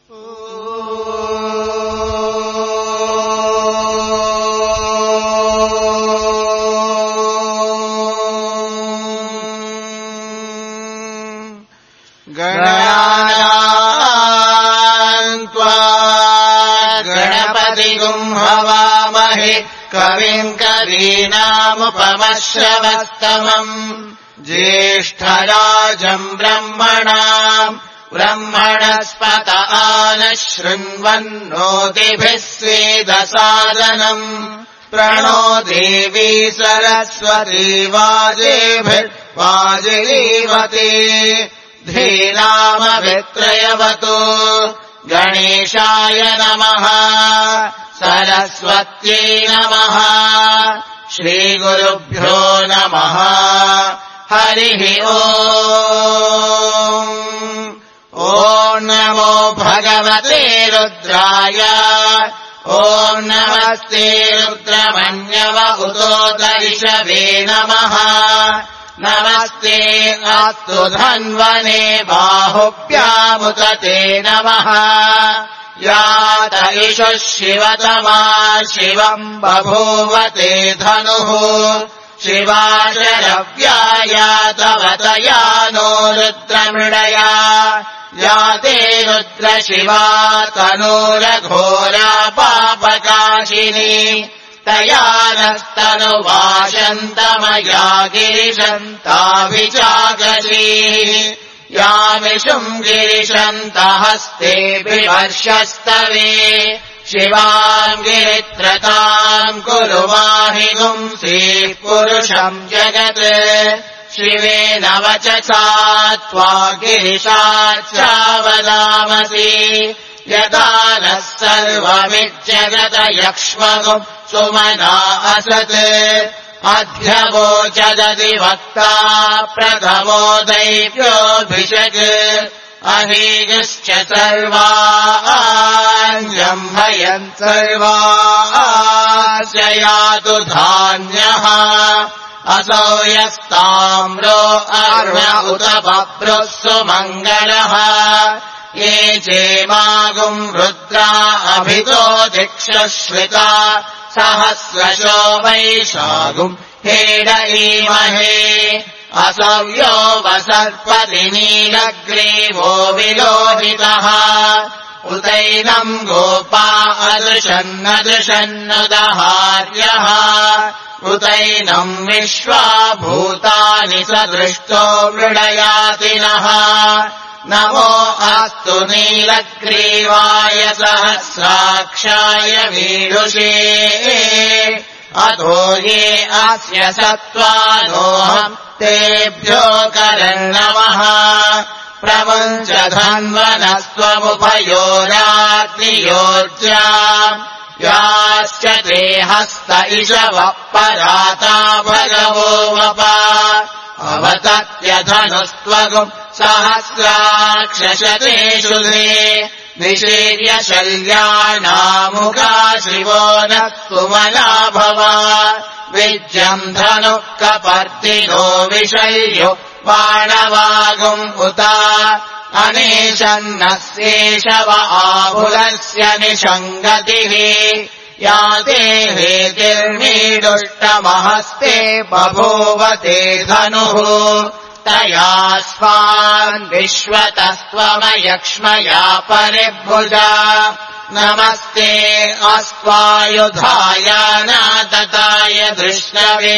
कविम् कवीनामुपमश्रवस्तमम् ज्येष्ठराजम् ब्रह्मणस्पत आनः शृण्वन्नोतिभिः स्वेदसादनम् प्रणो देवी सरस्वती वाजिनीवती धीनामवित्रयवतु गणेशाय नमः सरस्वत्यै नमः श्रीगुरुभ्यो नमः हरिः ॐ नमो भगवते रुद्राय ॐ नमस्ते रुद्रमन्यव उतोदर्शवे नमः नमस्ते अस्तु धन्वने बाहुभ्यामुदते नमः यात इषुः शिवतमा शिवम् बभूवते धनुः शिवाशरव्याया तव तया नो रुद्रमृडया याते रुद्रशिवा तनूरघोरा पापकाशिनी तया नस्तनुवाशन्तमया गिरिशन्ताभिचागसीः यामिषुम् गिरिशन्तहस्ते बिभर्षस्तवे शिवाम् गिरित्रताम् कुरु माहिगुंसीः पुरुषम् जगत् शिवेन वचसा त्वा गिरिशाच्चावदामसि यदा नः सर्वमिज्जगत यक्ष्मगुम् सुमना असत् अध्यवोचदधिवक्ता प्रथमो दैव्योऽभिषक् अहीगश्च सर्वाञ्जम्भयन् सर्वाश्च यातु धान्यः असौ यस्ताम्रो अरुण उत बभ्रुः सुमङ्गलः ये चेमागुम् रुद्रा अभितो दिक्षश्रिता सहस्रशो वैशागुम् हेडईमहे असव्यो वसर्पति नीलग्रीवो विलोहितः उतैनम् गोपा अदृशन्नदृशन्नुदहार्यः उतैनम् विश्वा भूतानि सदृष्टो मृडयातिनः नमो अस्तु नीलग्रीवाय सहस्राक्षाय वीरुषे अधो ये अस्य सत्त्वानोऽहम् तेभ्यो करन्नमः प्रमुञ्च धन्वनस्त्वमुभयोराग्नियोज्या याश्च ते हस्त इषवः पराता भगवो वपा अवतत्यधनुस्त्वगुम् सहस्राक्षशतेषु ते निशीर्य शल्यानामुखा शिवो नः सुमना भवा विज्यम् धनुः कपर्दिनो विशल्यो बाणवागुम् उता अनेशन्नस्येषव आहुलस्य निषङ्गतिः याते हेतिर्मीडुष्टमहस्ते बभूवते धनुः तया स्वान् विश्वतस्त्वमयक्ष्मया परिभुजा नमस्ते अस्त्वायुधाय नातताय धृष्णवे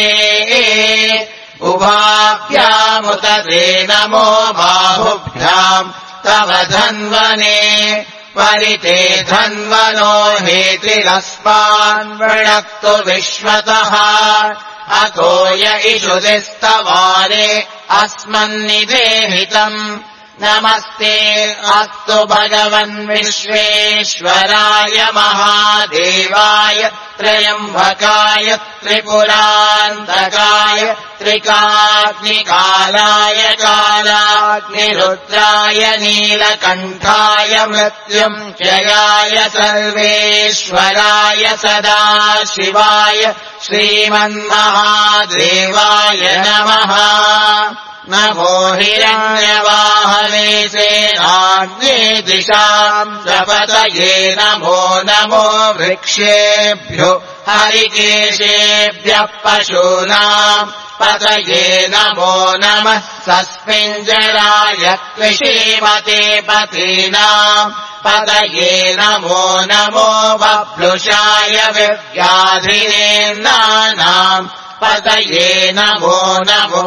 उभाभ्यामुत ते नमो बाहुभ्याम् तव धन्वने परिते धन्वनो हेतिरस्मान् वृणक्तु विश्वतः अतो य इषुदिस्तवारे अस्मन्निदेहितम् नमस्ते अस्तु भगवन् विश्वेश्वराय महादेवाय त्र्यम्बकाय त्रिपुरान्तकाय त्रिकाग्निकालाय कालाग्निरुद्राय नीलकण्ठाय मृत्युञ्जयाय सर्वेश्वराय सदाशिवाय श्रीमन्महादेवाय नमः नमो हिरण्यवाहने सेनान्ये दिशाम् प्रपतये नमो नमो वृक्षेभ्यो हरिकेशेभ्यः पशूनाम् पतये नमो नमः सस्मिञ्जराय कृषीमते पतीनाम् पतये नमो नमो बभ्लुषाय विव्याधिनेन्नानाम् पतये नमो नमो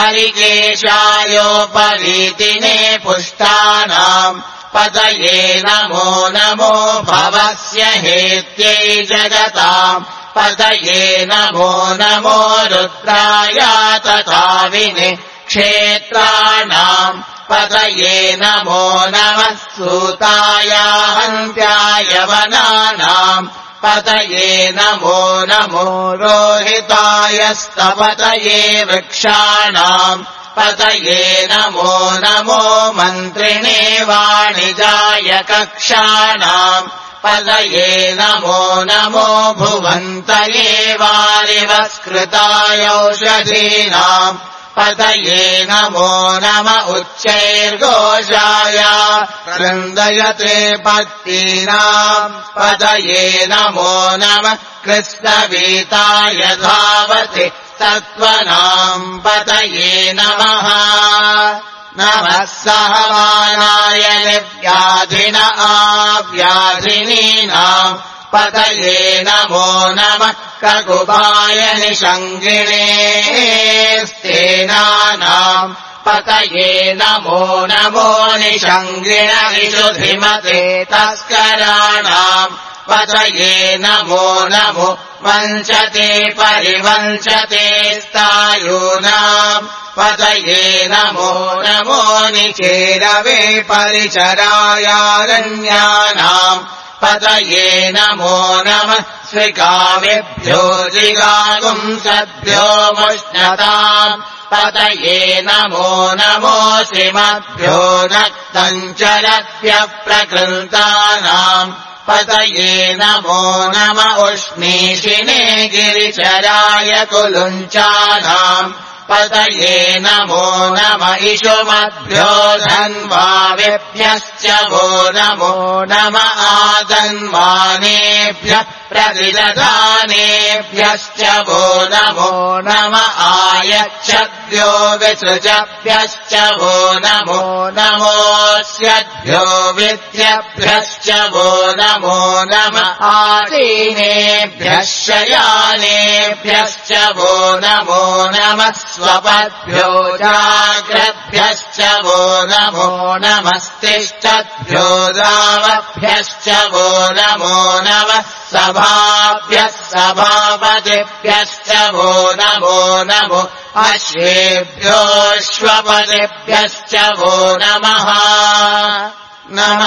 हरिकेशायोपवीतिने पुष्टानाम् पतये नमो नमो भवस्य हेत्यै जगताम् पतये नमो नमो रुद्राय तथाविने क्षेत्राणाम् पतये नमो नमः सूताय हन्त्याय वनानाम् पतये नमो नमो रोहिताय स्तपतये वृक्षाणाम् पतये नमो नमो मन्त्रिणे वाणिजाय कक्षाणाम् पतये नमो नमो भुवन्तये वारिवस्कृताय औषधीनाम् पतये नमो नम उच्चैर्घोषाय कृन्दयते पत्नीनाम् पतये नमो नमः कृष्णवीताय धावति सत्त्वनाम् पतये नमः नमः सहमानाय निर्व्याधिन आव्याधिनीनाम् पतये नमो नमः ककुभाय निषङ्गिणे स्तेनानाम् पतये नमो नमो निषङ्गिण विशुधिमते तस्कराणाम् पतये नमो नमो वञ्चते परिवञ्चते स्तायूनाम् पतये नमो नमो निचेरवे परिचरायारण्यानाम् पतये नमो नमः स्विकाविभ्यो जिगागुंसद्भ्यो मुष्णताम् पतये नमो नमो श्रीमद्भ्यो नक्तञ्चलभ्यः प्रकृन्तानाम् पतये नमो नम उष्णीषिणे गिरिचराय कुलुञ्चानाम् पतये नमो नम इषुमद्भ्यो धन्वाविभ्यश्च वो नमो नम आधन्वानेभ्यः प्रतिदधानेभ्यश्च वो नमो नम आयच्छद्भ्यो विसृजभ्यश्च वो नमो नमोऽस्यद्भ्यो विद्यभ्यश्च वो नमो नम आसीनेभ्यः शयानेभ्यश्च वो नमो नमः स्वपद्भ्यो जाग्रद्भ्यश्च वो नमो नमस्तिष्ठद्भ्यो दावभ्यश्च वो नमो नमः सभाभ्यः सभापतिभ्यश्च वो नमो नमो अश्वेभ्योऽश्वपतिभ्यश्च वो नमः नम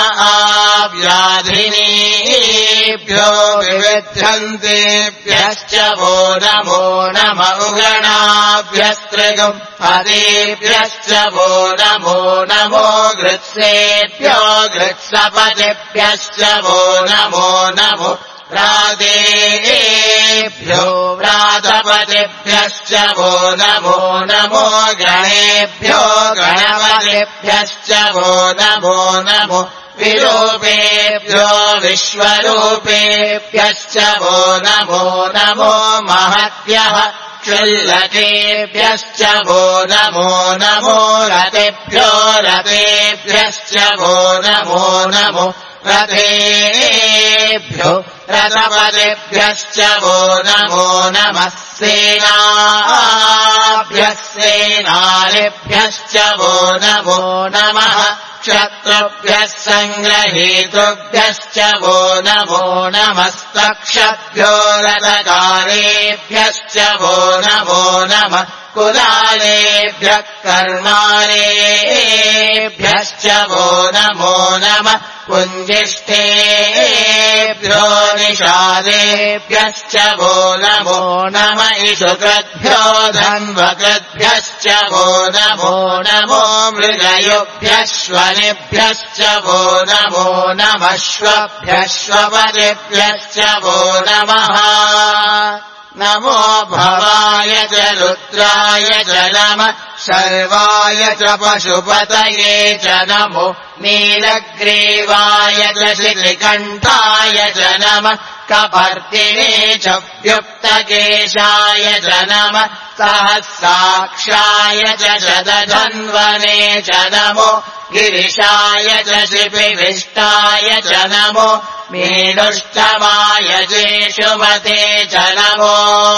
आव्याधिनीभ्यो विविध्यन्तेभ्यश्च वो नमो नम उगणाभ्यस्त्रिगम् हरेभ्यश्च वो नमो नमो गृत्सेभ्यो गृत्सपतिभ्यश्च वो नमो नमो व्रातेभ्यो व्रातपतिभ्यश्च वो नमो नमो गणेभ्यो गणपतिभ्यश्च वो नमो नमो विरूपेभ्यो विश्वरूपेभ्यश्च वो नमो नमो महद्भ्यः क्षुल्लकेभ्यश्च वो नमो नमो रतेभ्यो रतेभ्यश्च वो नमो नमो रथेभ्यो रथपतिभ्यश्च वो नमो नमः सेनाभ्यः सेनानिभ्यश्च वो नमो नमः क्षत्रुभ्यः सङ्ग्रहीतृभ्यश्च वो नमो नमस्तक्षभ्यो रथकारेभ्यश्च वो नमो नमः कुलालेभ्यः कर्मालेभ्यश्च वो नमो नमः पुञ्जिष्ठेभ्यो निषादेभ्यश्च वो नमो नम इषुकृद्भ्यो धन्वकृद्भ्यश्च वो नमो नमो मृगयुभ्यश्वनिभ्यश्च वो नमो नमः श्वभ्यश्वपतिभ्यश्च वो नमः नमो भवाय च रुद्राय च नमः सर्वाय च पशुपतये च नमो नीलग्रीवाय च श्रीकण्ठाय च नमः कपर्दिने च व्युक्तकेशाय च नमः सहस्राक्षाय च शतधन्वने च नमो गिरिशाय च शिपिविष्टाय च नमो मीनुष्टमाय जेषुमते च नमो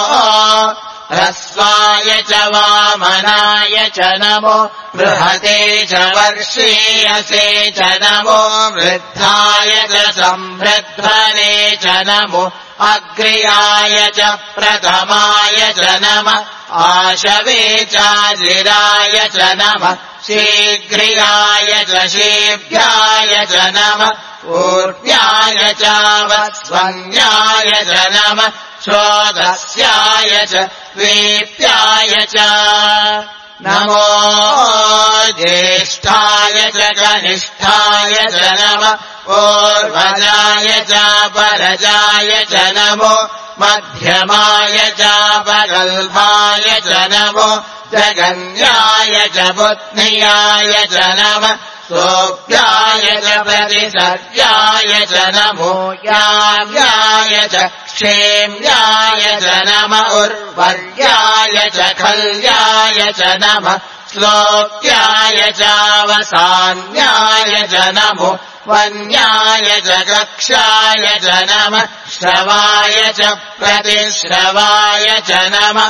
ह्रस्वाय च वामनाय च नमो बृहते च वर्षीयसे च नमो वृद्धाय च संवृद्धने च नमो अग्र्याय च प्रथमाय च नमः आशवे चाजिराय च नमः शीघ्रियाय च शीघ्राय च नमः ऊर्ध्याय च वस्वन्याय च नमः शोधस्याय च वीप्याय च नमो ज्येष्ठाय च कनिष्ठाय च नमः ऊर्ध्वजाय च परजाय च नमो मध्यमाय च प्रगल्भाय च नमो जगन्याय च बुद्ध्याय च नमः सोऽप्याय च प्रतिसर्याय च नमो याव्याय च क्षेम्याय च नमः उर्वर्याय च खल्याय च नमः श्लोक्याय चावसान्याय च नमो वन्याय च कक्षाय च नमः श्रवाय च प्रतिश्रवाय च नमः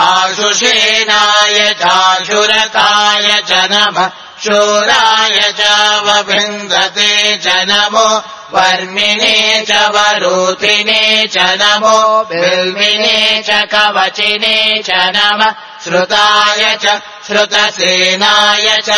आशुषेणाय चाशुरताय च नमः शूराय चावभिन्दते च नमो वर्मिणे च वरूथिने च नमो बिल्मिने च कवचिने च नमः श्रुताय च श्रुतसेनाय च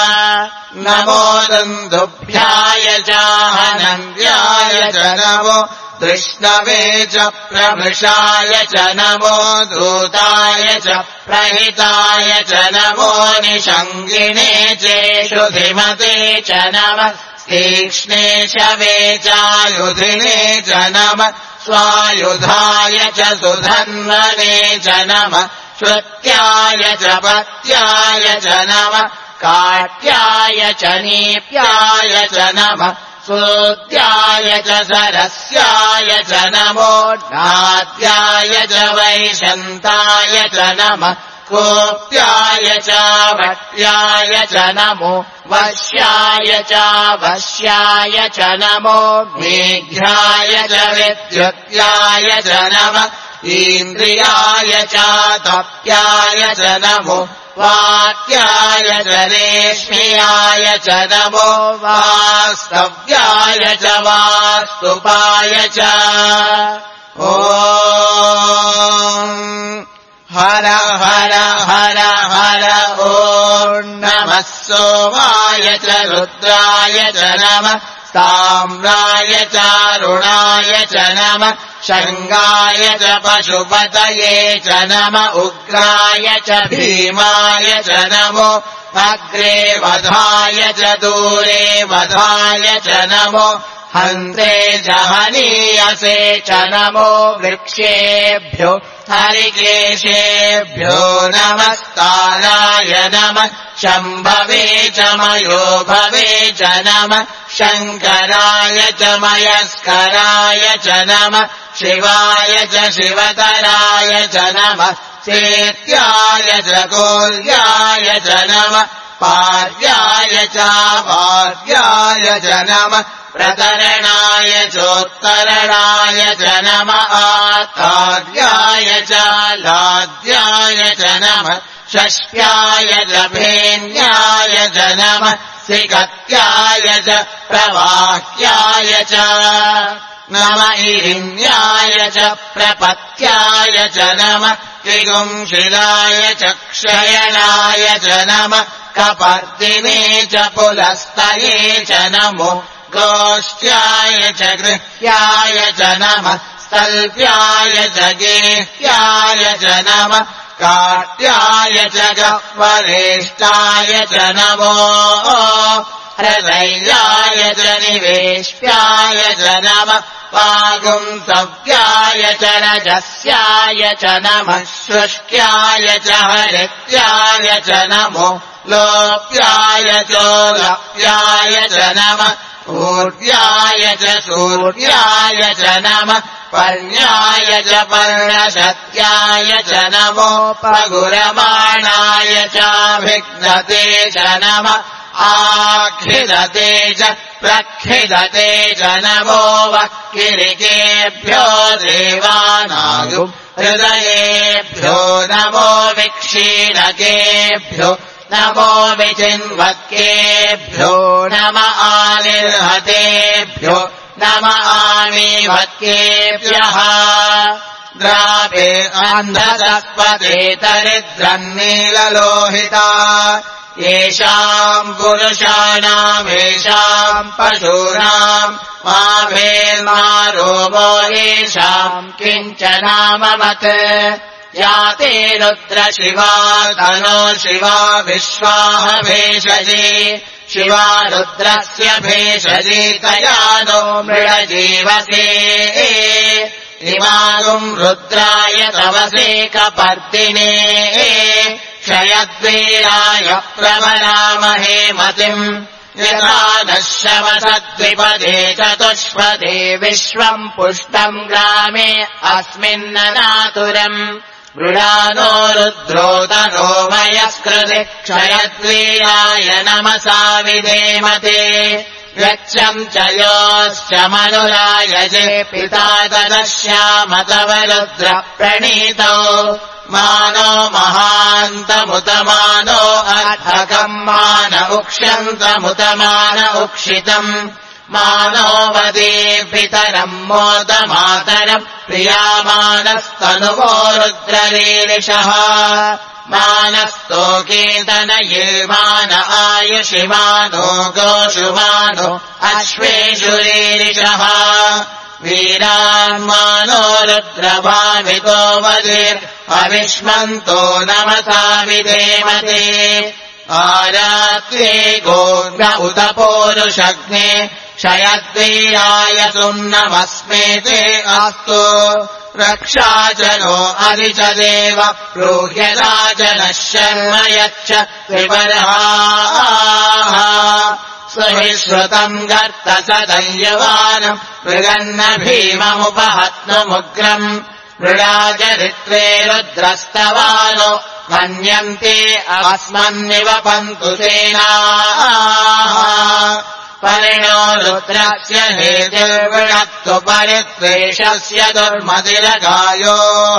नमो दुन्दुभ्याय च हनन्याय च नमो कृष्णवे च प्रमृषाय च नमो दूताय च प्रहिताय च नमो निषङ्गिणे चेषुधिमते च नमः तीक्ष्णे शवे चायुधिने च नमः स्वायुधाय च सुधन्वने च नमः श्रुत्याय च पत्याय च नमः काट्याय च नीप्याय च नमः सूत्याय च सरस्याय च नमो नाद्याय च वैशन्ताय च नमः कोप्याय च भट्याय च नमो वश्याय च वश्याय च नमो मेघ्याय च विद्युत्याय च नमः इन्द्रियाय च तप्याय च नमो वाक्याय च रेश्म्याय च नमो वास्तव्याय च वास्तुपाय च ॐ हर हर हर हर ॐ नमः सोमाय च रुद्राय च नमः ताम्राय चारुणाय च नमः शङ्गाय च पशुपतये च नमः उग्राय च भीमाय च नमो अग्रे वधाय च दूरे वधाय च नमो हन्त्रे जहनीयसे च नमो वृक्षेभ्यो हरिकेशेभ्यो नमस्ताराय नमः शम्भवे च मयोभवे च नमः शङ्कराय च मयस्कराय च नमः शिवाय च शिवतराय च नमः चेत्याय च कोल्याय च नमः पार्याय च वार्याय च नमः प्रतरणाय चोत्तरणाय च नमः आतार्याय च लाद्याय च नमः षष्ट्याय च भेन्याय च नमः सिकत्याय च प्रवाह्याय च नमः इरिन्याय च प्रपत्याय च नमः त्रिगुंशिलाय च क्षयणाय च नमः कपर्दिने च पुलस्तये च नमो गोष्ठ्याय च गृह्याय च नमः स्तल्प्याय च गेह्याय च नमः काट्याय च गह्वरेष्ठाय च नमो हृदयाय च निवेश्याय च नमः वागुंसव्याय च रजस्याय च नमः सृष्ट्याय च हरित्याय च नमो लोप्याय चोलप्याय च नमः ऊर्व्याय च सूर्याय च नमः पर्ण्याय च पर्णशत्याय च नमोपगुरमाणाय चाभिघ्नते च नमः आखिदते च प्रखिदते च नमो वक्किरिकेभ्यो देवानागुं हृदयेभ्यो नमो विक्षीणकेभ्यो नमो विचिन्वत्केभ्यो नम आनिर्हतेभ्यो नम आमीवत्केभ्यः द्रापे अन्धसत्पते तरिद्रन्नीललोहिता येषाम् पुरुषाणामेषाम् पशूनाम् माभेर्मारोमो येषाम् किञ्चनाममत् या ते रुद्र शिवा तनो शिवा विश्वाह भेषजी शिवा रुद्रस्य भेषजी तया नो मृळजीवसे इमागुम् रुद्राय तवसे कपर्दिने क्षयद्वीराय प्रवरामहे मतिम् यथा नः शमसद्विपदे चतुष्पदे विश्वम् पुष्टम् ग्रामे अस्मिन्ननातुरम् मृडानो रुद्रोदनो मयस्कृते क्षयद्वीराय नमसा विधेमते यच्छम् च योश्च मनुरायजे पिता तदश्याम तव रुद्र प्रणीतौ मानो महान्तमुतमानो अर्थकम् मान उक्ष्यन्तमुतमान उक्षितम् मानो वदे पितरम् मोदमातरम् प्रियामानस्तनुवो रुद्ररीरिषः मानस्तोकेतनये मान आयुषिमानो गोषुमानो अश्वेषु रीरिषः वीरान्मानो रुद्रभावितो वदेर् अविष्मन्तो नमसा विधेमते आरात्रे गोर्ग उत पोरुषग्ने क्षयद्वीराय सुन्नमस्मेते अस्तु रक्षाचनो अधिच देव ब्रूह्यदाचनः शर्म यच्च विबर्हाः हि श्रुतम् गर्त सदय्यवानम् मृगन्न भीममुपहत्नुमुग्रम् मृडाचरित्रे रुद्रस्तवानो मन्यन्ते अस्मन्निवपन्तु सेनाः परिणो रुद्रस्य हेतिर्विणक्तु परित्वेषस्य दुर्मतिरगायोः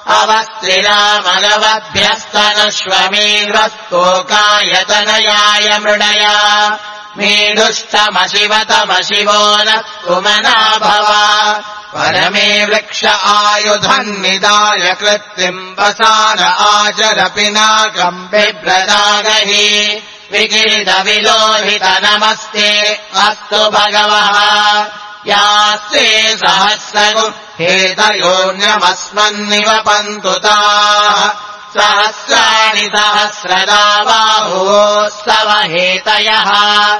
अवस्त्रिरामलवभ्यस्तनुष्वमीर्वस्तोकायतनयाय मृडया मीडुष्टमशिवतमशिवो नः कुमना भव परमे वृक्ष आयुधन्निदाय कृत्तिम् वसान आचर पिनाकम् बिभ्रदागहि विकिरितविलोहित नमस्ते अस्तु भगवः यास्ते सहस्रगुम् हेतयोऽन्यमस्मन्निवपन्तु ताः सहस्राणि सहस्रदा बाहुस्तव हेतयः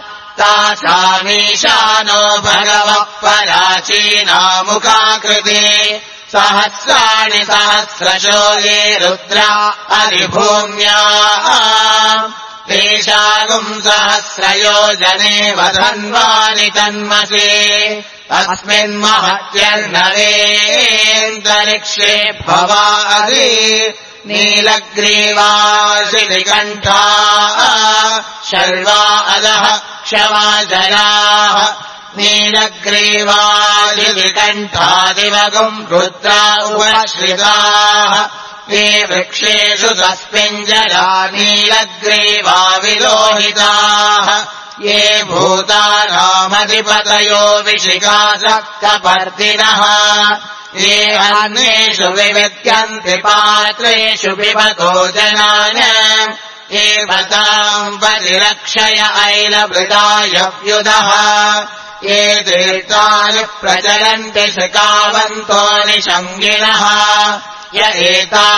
तासामीशानो भगवः पराचीनामुखाकृते सहस्राणि सहस्रशो ये रुद्रा अधिभूम्याः तेषागुम् सहस्रयोजने वधन्वानि तन्मसे अस्मिन्महत्यर्णवेऽन्तरिक्षे भवादि नीलग्रीवाशिलिकण्ठाः शर्वा अधः क्षवाजराः नीलग्रीवाशिलिकण्ठादिवगुम् रुद्रा उपश्रिताः ये वृक्षेषु तस्मिञ्जरा नीलग्रीवा विलोहिताः ये भूतानामधिपतयो विशिखासक्तपर्दिनः ये अन्येषु विविद्यन्ति पात्रेषु पिबतो जनान् ये भताम् परिरक्षय ऐलवृताय व्युदः ये तीर्थानि प्रचलन्ति शिखावन्तो निषङ्गिणः य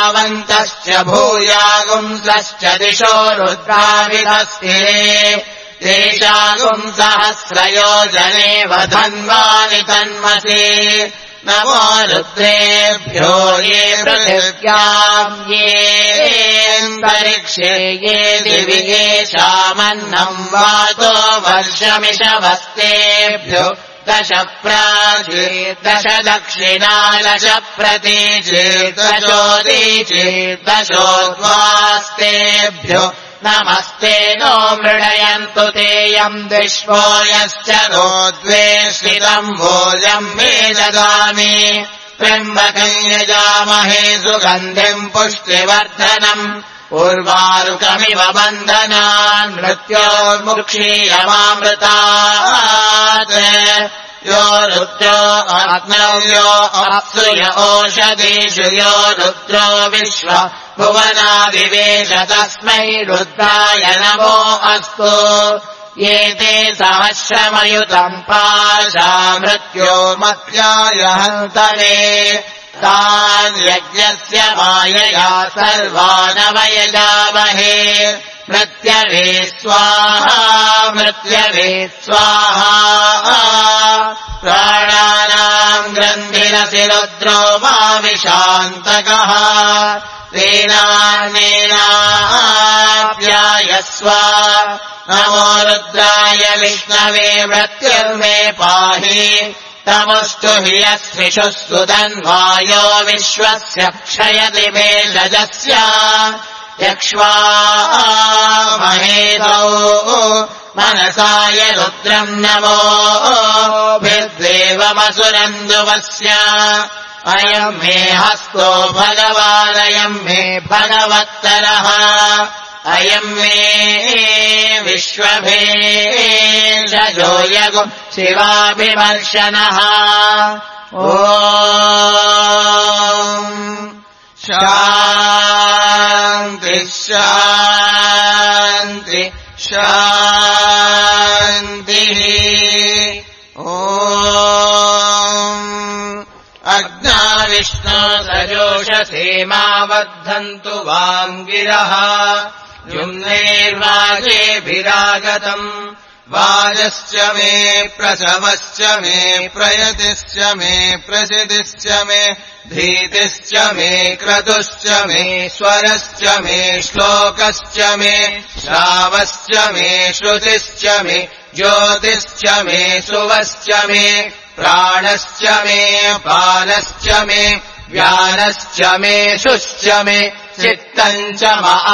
एतावन्तश्च भूयागुंसश्च दिशो रुद्राविधस्थिरे तेषागुम् सहस्रयोजने वधन्वानि तन्मसि नमो रुद्रेभ्यो ये पृथिव्याम् ये अन्तरिक्षे ये दिवि येषामन्नम् वातो वर्षमिषवस्तेभ्यो दश प्राचीर्दश दक्षिणादश प्रतीचीर्दशोदीचीर्दशोद्वास्तेभ्यो नमस्ते नो मृडयन्तु तेयम् विश्वो यश्च नो द्वेष्टितम् भोजम् मे ददामि त्र्यम्बकम् यजामहे सुगन्धिम् पुष्टिवर्धनम् उर्वारुकमिव बन्धनान् मृत्योर्मुक्षीयमामृतात् यो रुद्रो अग्नव्यो अप्सुय ओषधीषु यो रुद्रो विश्व भुवनादिवेश तस्मै रुद्राय नमो अस्तु ये ते सहस्रमयुतम् पाशा मृत्योर्मत्याय हन्तवे तान् यज्ञस्य मायया सर्वानवयजामहे मृत्यवे स्वाहा मृत्यवे स्वाहा प्राणानाम् ग्रन्थिरसि रुद्रो मा विशान्तकः तेनान्येनाप्यायस्व नमो रुद्राय विष्णवे मृत्युर्मे पाहि तमस्तु हि यस्विषुः सुधन्वायो विश्वस्य क्षयति मेषजस्य यक्ष्वामहेतौ मनसाय रुद्रम् नमोभिर्देवमसुरन्दुवस्य अयम् मे हस्तो भगवानयम् मे भगवत्तरः अयम् मे विश्वभेषजो यगु शिवाभिमर्शनः ॐ शान्ति शान्ति शान्तिः ॐ अग्ना विष्णो सजोषसेमावर्धन्तु वाङ्गिरः युम्नेर्वाजेभिरागतम् वाजश्च मे प्रसवश्च मे प्रयतिश्च मे प्रसिद्धिश्च मे धीतिश्च मे क्रतुश्च मे स्वरश्च मे श्लोकश्च मे श्रावश्च मे श्रुतिश्च मे ज्योतिश्च मे सुवश्च मे प्राणश्च मे पानश्च मे व्यानश्च मे शुश्च मे चित्तम् च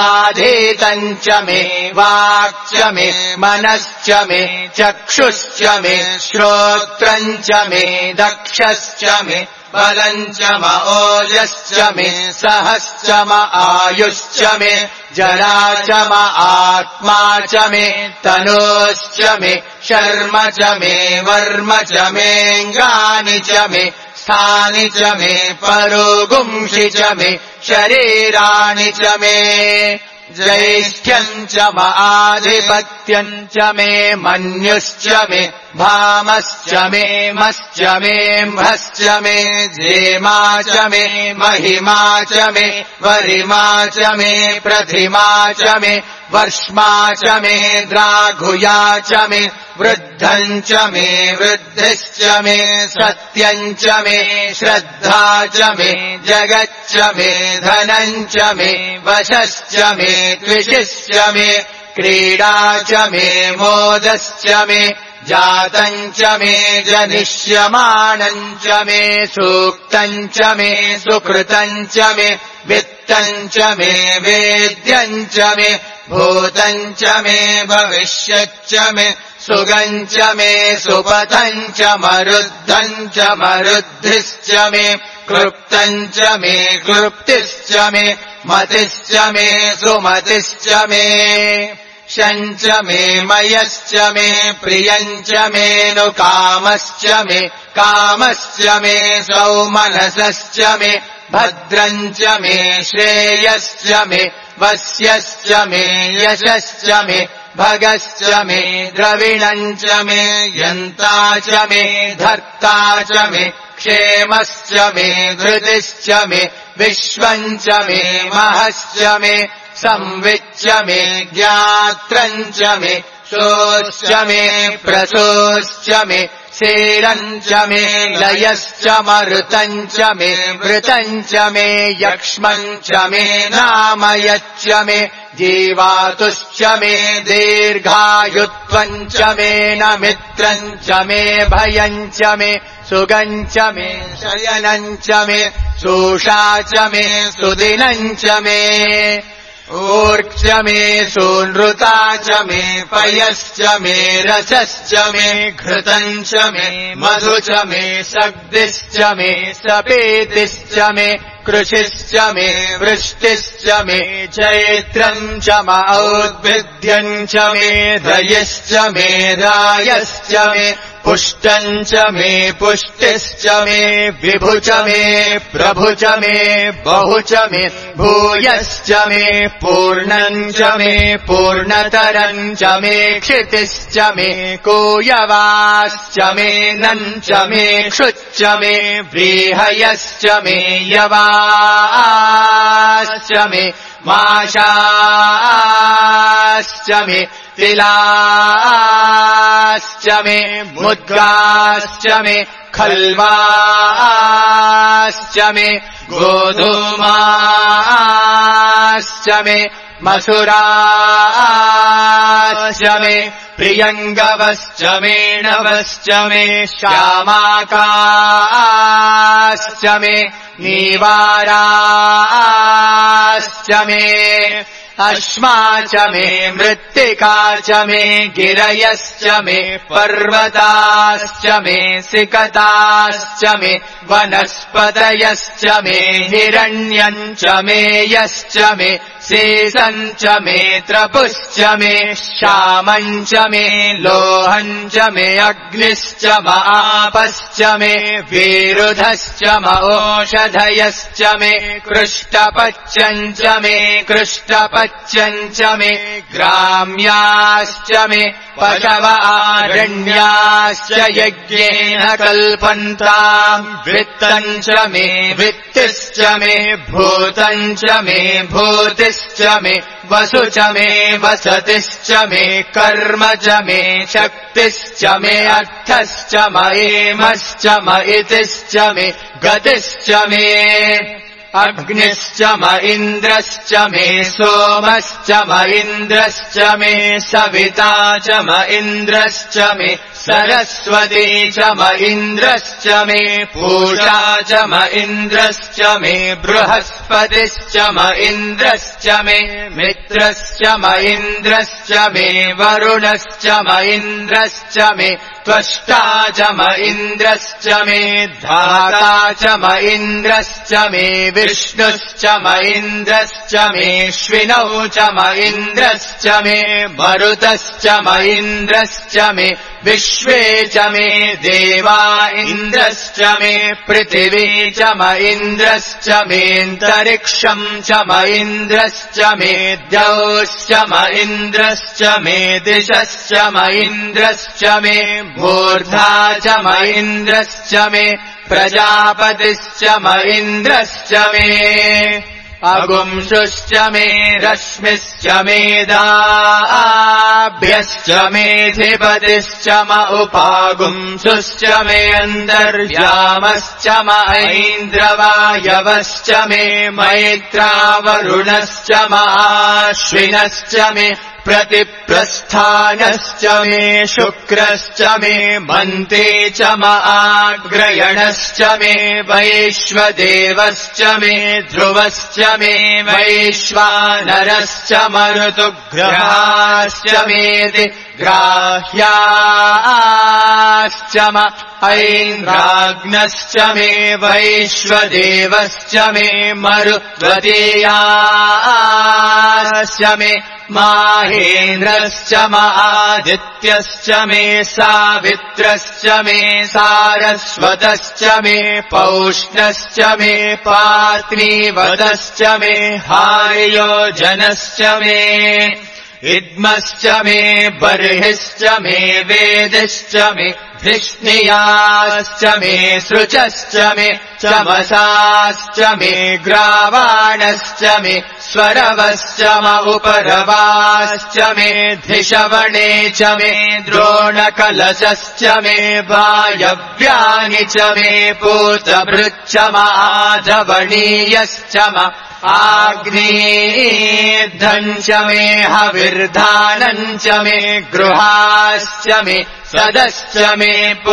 आधीतम् च मे वाक् च मे मनश्च मे चक्षुश्च मे श्रोत्रम् च मे दक्षश्च मे बलम् च ओजश्च मे सहश्च आयुश्च मे जरा च आत्मा च मे तनोश्च मे शर्म च मे वर्म च मेऽङ्गानि च मे स्थानि च मे परोगुंषि च मे शरीराणि च मे ज्यैष्ठ्यम् च आधिपत्यम् च मे मन्युश्च मे भामश्च मे मश्च मे म्भश्च मे जेमा च मे महिमा च मे वरिमा च मे प्रथिमा च मे वर्ष्मा च मे द्राघुया च मे वृद्धम् च मे वृद्धिश्च मे सत्यम् च मे श्रद्धा च मे जगच्च मे धनम् च मे वशश्च मे द्विषश्च मे क्रीडा च मे मोदश्च मे जातम् च मे जनिष्यमाणम् च मे सूक्तम् च मे सुकृतम् च मे वित्तम् च मे वेद्यम् च मे भूतम् च मे भविष्यच्च मे सुगम् च मे सुपथम् च मरुद्धम् च मरुद्धिश्च मे क्लृप्तम् च मे क्लृप्तिश्च मे मतिश्च मे सुमतिश्च मे शम् च मे मयश्च मे प्रियम् च मेऽनुकामश्च मे कामश्च मे सौमनसश्च मे भद्रम् च मे श्रेयश्च मे वस्यश्च मे यशश्च मे भगश्च मे द्रविणम् च मे यन्ता च मे धर्ता च मे क्षेमश्च मे धृतिश्च मे विश्वम् च मे महश्च मे संविच्च मे ज्ञात्रम् च मे सोश्च मे प्रसोश्च मे सेरञ्च मे लयश्च मरुतञ्च मे वृतञ्च मे यक्ष्मञ्च मे नामयच्च मे जीवातुश्च मे दीर्घायुत्वञ्च मे नमित्रञ्च मे भयञ्च मे सुगञ्च मे शयनञ्च मे शोषा च मे सुदिनञ्च मे ऊर्क्ष मे सूनृता च मे पयश्च मे रसश्च मे घृतञ्च मे मधु च मे सग्दिश्च मे सपेतिश्च मे कृषिश्च मे वृष्टिश्च मे चैत्रम् च औद्भिद्यम् च मे रयश्च मे रायश्च मे पुष्टम् च मे पुष्टिश्च मे विभु च मे प्रभु च मे बहु च मे भूयश्च मे पूर्णम् च मे पूर्णतरम् च मे क्षितिश्च मे कोयवाश्च मे नम् च मे क्षुच्च मे व्रीहयश्च मे यवाश्च मे माशाश्च मे तिलाश्च मे मुद्गाश्च मे खल्वाश्च मे गोधूमाश्च मे मसुराश्च मे प्रियङ्गवश्च मेणवश्च मे श्यामाकाश्च मे नीवाराश्च मे अश्मा च मे मृत्तिका च मे गिरयश्च मे पर्वताश्च मे सिकताश्च मे वनस्पतयश्च मे हिरण्यम् च मे यश्च मे शेषम् च मे त्रपुश्च मे श्यामम् च मे लोहम् च मे अग्निश्च आपश्च मे विरुधश्च ओषधयश्च मे कृष्टपच्यम् च मे कृष्टपच्यम् च मे ग्राम्याश्च मे पशव आरण्याश्च यज्ञेन कल्पन्ताम् वित्तम् च मे वित्तिश्च मे भूतम् च मे भूतिश्च मे वसु च मे वसतिश्च मे कर्म च मे शक्तिश्च मे अर्थश्च मयेमश्च मयितिश्च मे गतिश्च मे अग्निश्च म इन्द्रश्च मे सोमश्च म इन्द्रश्च मे सविता च म इन्द्रश्च मे सरस्वती च म इन्द्रश्च मे पूषा च म इन्द्रश्च मे बृहस्पतिश्च म इन्द्रश्च मे मित्रश्च म इन्द्रश्च मे वरुणश्च म इन्द्रश्च मे त्वष्टा च म इन्द्रश्च मे धाता च म इन्द्रश्च मे विष्णुश्च म इन्द्रश्च मेऽश्विनौ च म इन्द्रश्च मे मरुतश्च म इन्द्रश्च मे विश्वे च मे देवा इन्द्रश्च मे पृथिवी च म इन्द्रश्च मेऽन्तरिक्षम् च म इन्द्रश्च मे द्यौश्च म इन्द्रश्च मे दिशश्च म इन्द्रश्च मे मूर्धा च म इन्द्रश्च मे प्रजापतिश्च म इन्द्रश्च मे अगुंसुश्च मे रश्मिश्च मेधाभ्यश्च मेधिपतिश्च म उपागुंसुश्च मे अन्तर्यामश्च म ऐन्द्रवायवश्च मे मैत्रावरुणश्च म आश्विनश्च मे प्रतिप्रस्थानश्च मे शुक्रश्च मे मन्ते च म आग्रयणश्च मे वैश्वदेवश्च मे ध्रुवश्च मे वैश्वानरश्च मरुतुग्रहाश्च मेति ग्राह्याश्च म ऐन्द्राग्नश्च मे वैश्वदेवश्च मे मरुत्वतीयाश्च मे माहेन्द्रश्च म आदित्यश्च मे सावित्रश्च मे सारस्वतश्च मे पौष्णश्च मे पार्थिवतश्च मे हार्योजनश्च मे इद्मश्च मे बर्हिश्च मे वेदिश्च मे धिष्णियाश्च मे सृचश्च मे चमसाश्च मे ग्रावाणश्च मे स्वरवश्च म उपरवाश्च मे धिषवणे च मे द्रोणकलशश्च मे वायव्यानि च मे पूतभृच्च माधवणीयश्च म आग्नेद्धम् च मे हविर्धानम् च मे गृहाश्च मे सदश्च मे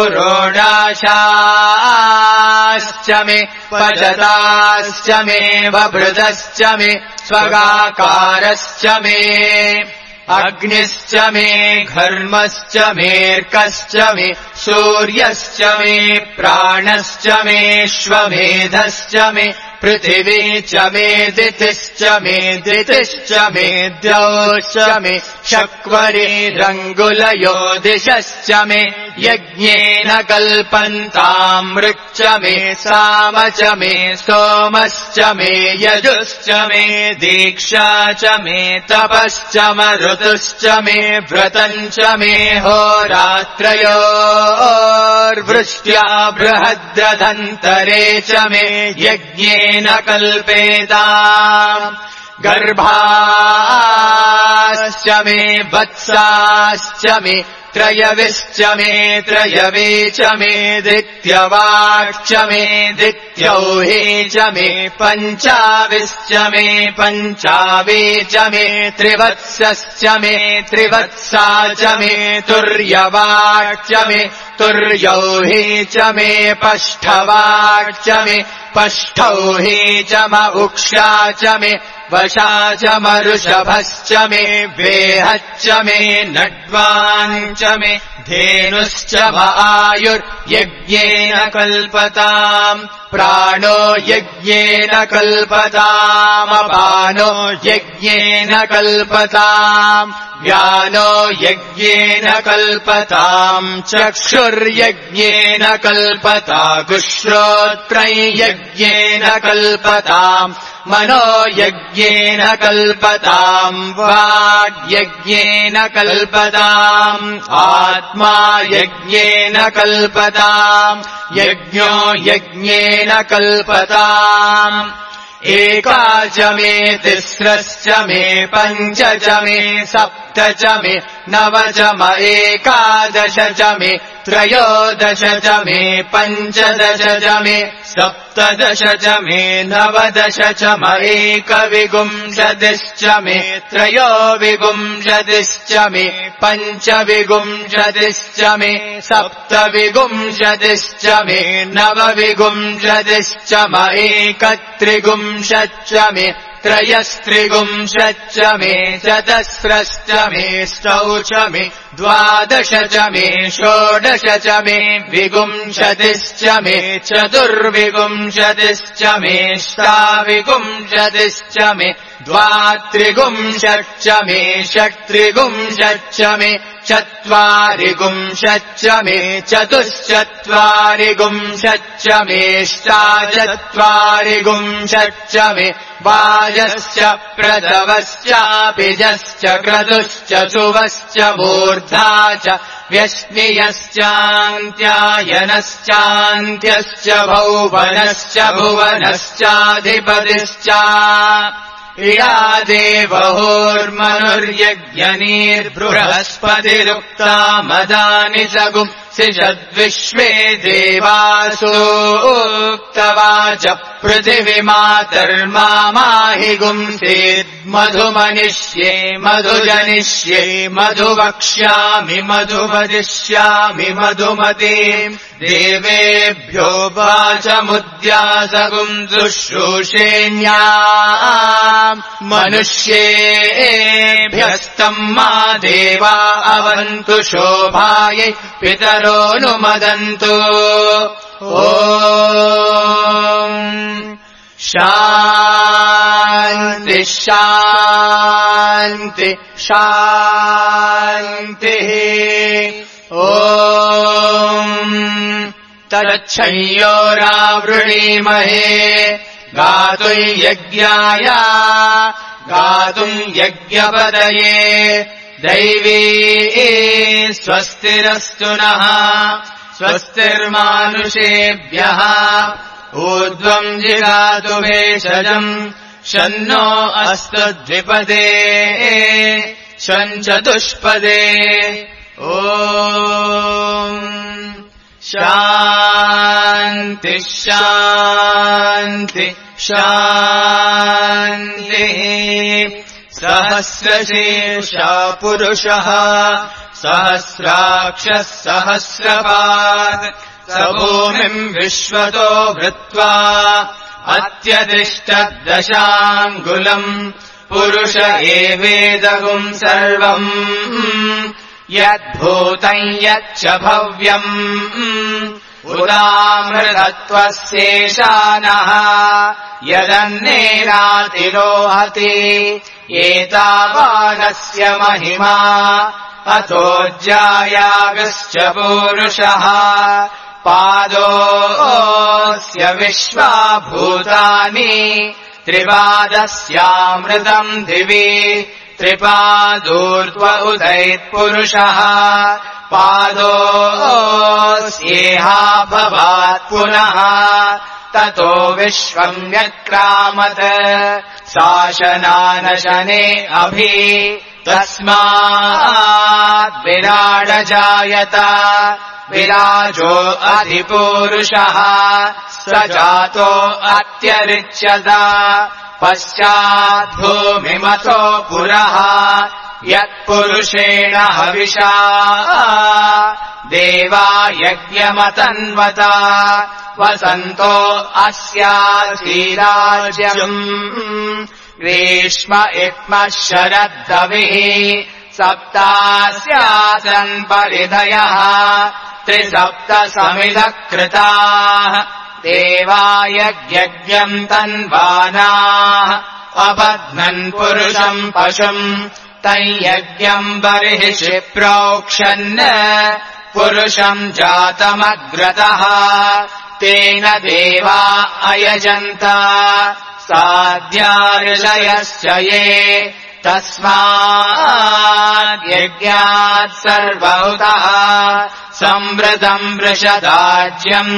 पुरोडाशाश्च मे पजताश्च मे वभृतश्च मे स्वगाकारश्च मे अग्निश्च मे घर्मश्च मेऽर्कश्च मे सूर्यश्च मे प्राणश्च मेऽश्वमेधश्च मे पृथिवी च मे दितिश्च मे दितिश्च मे द्यौश्च मे शक्वरीरङ्गुलयो दिशश्च मे यज्ञेन कल्पन्तामृक् च मे साम च मे सोमश्च मे यजुश्च मे दीक्षा च मे तपश्च मरुतुश्च मे व्रतम् च मे होरात्रयोर्वृष्ट्या बृहद्रथन्तरे च मे यज्ञेन कल्पेताम् गर्भाश्च मे वत्साश्च मे त्रयविश्च मे त्रयवे च मे दित्यवाक्च मे दित्यौहे च मे पञ्चाविश्च मे पञ्चावे च मे त्रिवत्सश्च मे त्रिवत्सा च मे तुर्यवाक्च मे तुर्यौहे च मे पष्ठवाक्च मे पष्ठौहे च म उक्षा च मे वशा च मरुषभश्च मे वेहच्च मे नड्वाञ्च मे धेनुश्च म आयुर्यज्ञेन कल्पताम् प्राणो यज्ञेन कल्पतामपानो यज्ञेन कल्पताम् व्यानो यज्ञेन कल्पताम् चक्षुर्यज्ञेन कल्पता श्रोत्रयज्ञेन कल्पताम् मनो यज्ञेन कल्पताम् वाग्यज्ञेन कल्पताम् आत्मा यज्ञेन कल्पताम् यज्ञो यज्ञेन कल्पताम् एका च मे तिस्रश्च मे पञ्च च मे सप्त च मे नव च म एकादश च मे त्रयोदश च मे पञ्चदश च मे सप्तदश च मे नवदश च म एकविंशतिश्च मे त्रयोविंशतिश्च मे पञ्चविंशतिश्च मे सप्तविंशतिश्च मे नवविंशतिश्च म एकत्रिंशच्च मे त्रयस्त्रिंशच्च मे चतस्रश्च मे ष्टौ च मे द्वादश च मे षोडश च मे विंशतिश्च मे चतुर्विंशतिश्च मे ष्टाविंशतिश्च मे द्वात्रिंशच्च मे षट्त्रिंशच्च मे चत्वारिंशच्च मे चतुश्चत्वारिंशच्च मे ष्टाचत्वारिंशच्च मे वाजश्च प्रथवश्चापिजश्च क्रतुश्च सुवश्च मूर्धा च व्यश्नियश्चान्त्यायनश्चान्त्यश्च भौवनश्च भुवनश्चाधिपतिश्च इडा देवहोर्मनुर्यज्ञनीर्बृहस्पतिरुक्ता मदानि सगुम् सिषद्विश्वे देवासूक्तवाच पृथिवीमातर्माहि गुंसेद्मधुमनिष्ये मधुजनिष्ये मधुवक्ष्यामि मधुवदिष्यामि मधुमते देवेभ्यो वाचमुद्यासगुम् शुश्रूषेण्या मनुष्येभ्यस्तम् मा देवा अवन्तु शोभायै पितरोऽनुमदन्तु ॐ शान्ति शान्ति शान्तिः ॐ तच्छंयोरावृणीमहे गातुम् यज्ञाय गातुम् यज्ञपतये दैवी स्वस्तिरस्तु नः। स्वस्तिर्मानुषेभ्यः ऊर्ध्वम् जिगातु भेषजम् शन्नो अस्तु द्विपदे शञ्चतुष्पदे ॐ शान्ति शान्ति शान्तिः सहस्रशीर्षा पुरुषः सहस्राक्षः सहस्रपात् स भूमिम् विश्वतो वृत्वा अत्यतिष्ठद्दशाङ्गुलम् पुरुष एवेदगुम् सर्वम् यद्भूतम् यच्च भव्यम् उदामृतत्वस्येषानः यदन्नेनातिरोहति एतावानस्य महिमा अतोऽज्जायागश्च पूरुषः पादोऽस्य विश्वाभूतानि त्रिपादस्यामृतम् दिवि त्रिपादूर्ध्व उदैत्पुरुषः पादोऽस्येहा भवात् पुनः ततो विश्वम् व्यक्रामत् शासनानशने अभि तस्मात् विराडजायत विराजो अधिपूरुषः स जातो अत्यरिच्यत पश्चाद्भूमिमतो पुरः यत्पुरुषेण हविषा देवा यज्ञमतन्वता वसन्तो अस्यासीराज्यम् ग्रीष्म इक्मः शरद्दविः सप्तास्यासन् परिधयः त्रिसप्तसमिधः कृताः देवा यज्ञम् तन्वानाः अबध्नन् पुरुषम् पशुम् तञ्यज्ञम् बर्हिषि प्रोक्षन् पुरुषम् जातमग्रतः तेन देवा अयजन्त साध्याऋषयश्च ये तस्माद् यज्ञात् सर्वहुतः संवृतम् वृषदाज्यम्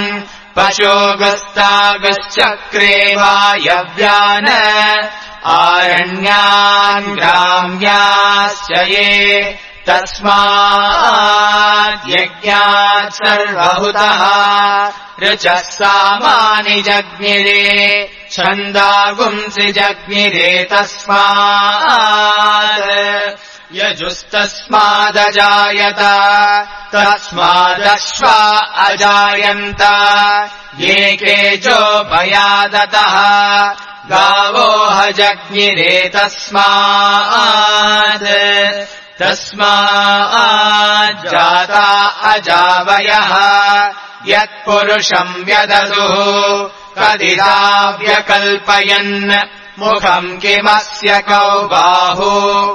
पशोगस्तागश्चक्रे वायव्यान् आरण्यान् ग्राम्याश्च ये तस्माद् यज्ञात् सर्वहुतः ऋचः सामानि जज्ञिरे छन्दागुंसि जज्ञिरे तस्मात् यजुस्तस्मादजायत तस्मादश्वा अजायन्त ये केजोपयादतः गावोह जज्ञिरे तस्माज्जाता अजावयः यत्पुरुषम् व्यदधुः कदिदा व्यकल्पयन् मुखम् किमस्य कौ बाहु